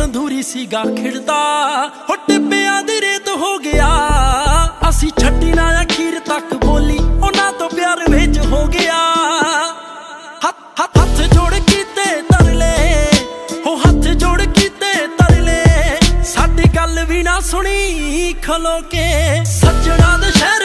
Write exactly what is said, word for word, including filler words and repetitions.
ਤੰਦੂਰੀ ਸੀਗਾ ਖਿੜਦਾ, ਹੋ ਟਿੱਬਿਆਂ ਦੀ ਰੇਤ ਹੋ ਗਿਆ। ਅਸੀਂ ਛੱਡੀ ਨਾ ਅਖੀਰ ਤੱਕ ਬੋਲੀ, ਉਹਨਾਂ ਤੋਂ ਪਿਆਰ ਵਿੱਚ ਹੋ ਗਿਆ। ਹੱਥ ਹੱਥ ਹੱਥ ਜੋੜ ਕੀਤੇ ਤਰਲੇ, ਹੋ ਹੱਥ ਜੋੜ ਕੀਤੇ ਤਰਲੇ, ਸਾਡੀ ਗੱਲ ਵੀ ਨਾ ਸੁਣੀ ਖਲੋ ਕੇ। ਸੱਜਣਾ ਦੇ ਸ਼ਹਿਰ